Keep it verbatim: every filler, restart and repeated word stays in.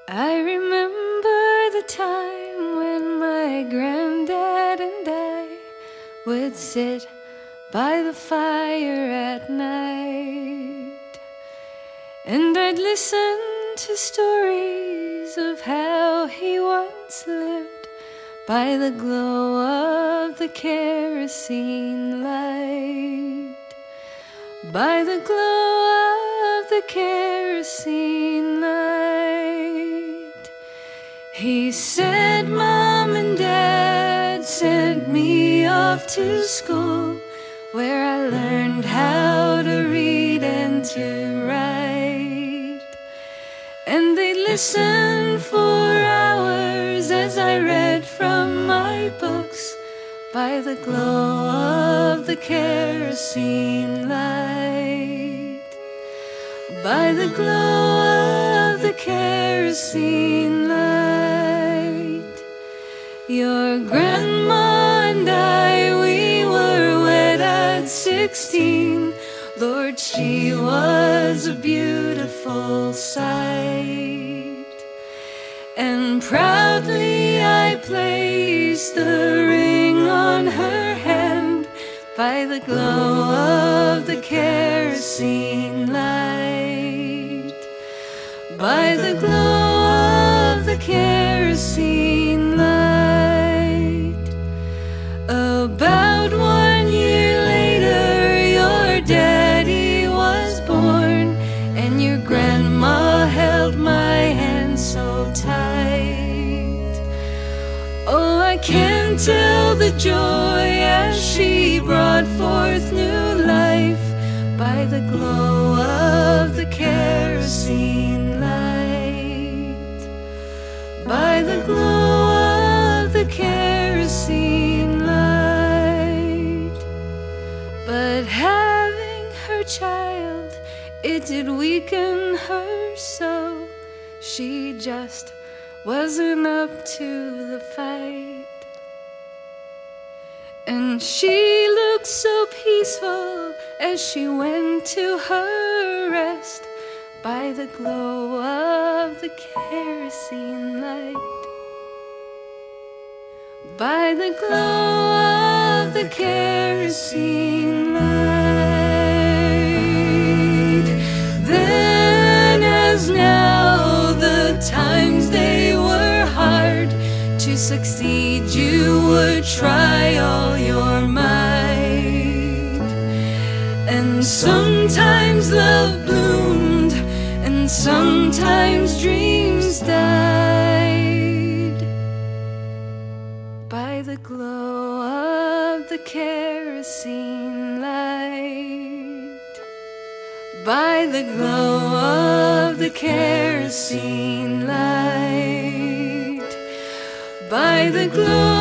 I remember the time when my granddad and I would sit by the fire at night, and I'd listen to stories of how he once lived by the glow of the kerosene light, by the glow of the kerosene light. He said, Mom and Dad sent me off to school, where I learned how to read and to write. And they listened for hours as I read from my books by the glow of the kerosene light, by the glow of the kerosene light. Your grandma and I, we were wed at sixteen. Lord, she was a beautiful sight. And proudly I placed the ring on her hand by the glow of the kerosene light, by the glow of the kerosene light. About one year later, your daddy was born, and your grandma held my hand so tight. Oh, I can't tell the joy as she brought forth new life by the glow of the kerosene light, by the glow of the kerosene light. But having her child, it did weaken her so. She just wasn't up to the fight. And she looked so peaceful as she went to her rest by the glow of the kerosene light, by the glow of the kerosene light. Then as now, the times they were hard. To succeed you would try all your might, and sometimes love bloomed, and sometimes dreams died by the glow of the kerosene light, by the glow of the kerosene light, by the glow